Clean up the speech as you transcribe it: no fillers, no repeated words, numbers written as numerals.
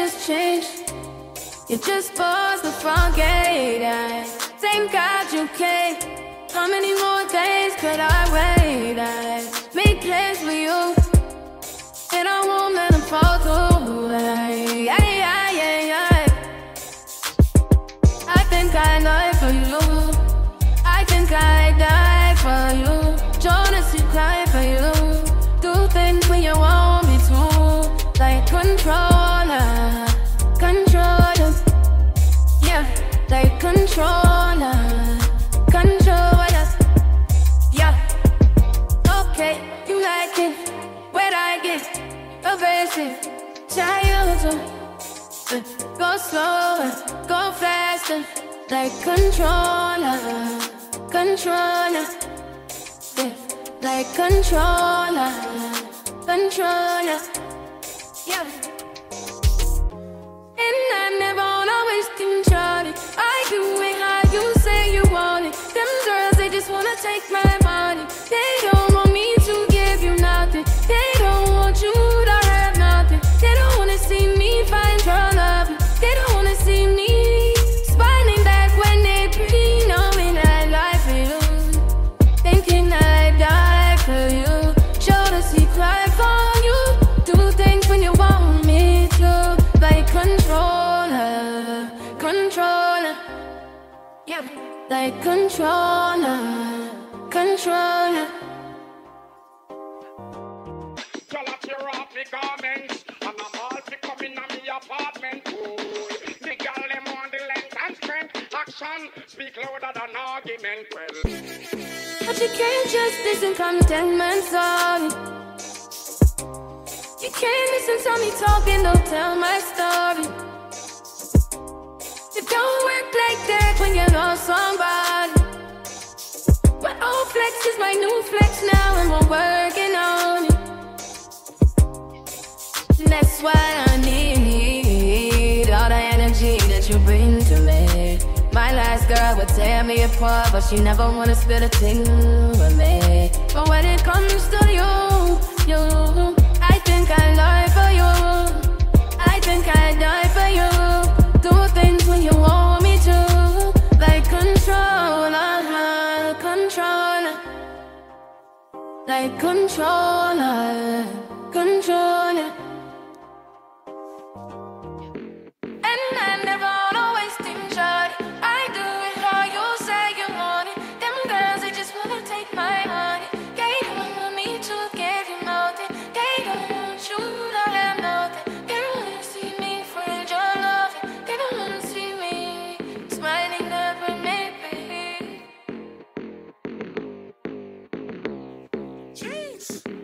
has changed. You just paused the front gate. Thank God you came. How many more days could I wait? I make plans for you, and I won't let them fall through. I think I die for you. I think I die for you. Jealousy cry for you. Do things when you want me to, like controller, controller. Yeah, like controller, controller. Yeah, okay, you like it when I get evasive. Child, go slower, go faster, like controller, controller. Yeah, like controller, controller. Yeah. And I never wanna waste it. I do it how you say you want it. Them girls, they just wanna take my money. They don't want me to give you nothing. They don't want you to have nothing. They don't wanna see me find your love. They don't wanna see me smiling back when they pretty, knowing I lie for you, thinking I die for you. Show the secret for you. Do things when you want me to, like controller, controller. Yeah, like controller, controller. Tell her tear off me garments, and I'm all fi coming on me apartment. Ooh, the girl them want the length and strength. Action speak louder than argument. Well, But you can't just listen, come tell my story. You can't listen to me talking, don't tell my story. It don't work like that when you lost somebody. My old flex is my new flex now, and we're working on it. And that's why I need all the energy that you bring to me. My last girl would tear me apart, but she never wanna spit a thing with me. But when it comes to you, I think I lie for you. I think I die for you. Do things when you want me to, like controller, controller. Like controller, controller. And I never wanna waste it, shawty. I do it how you say you want it. Them girls, they just wanna take my money. They don't want me to give you nothing. They don't want you to have nothing. They don't wanna see me friend your love. They don't wanna see me smiling up with me. jeez.